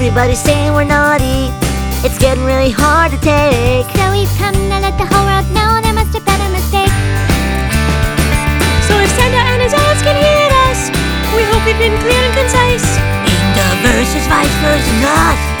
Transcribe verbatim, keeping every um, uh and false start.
Everybody's saying we're naughty. It's getting really hard to take. So we've come to let the whole world know there must have been a mistake. So if Santa and his elves can hear us, we hope we've been clear and concise. In the verses, vice versa, us.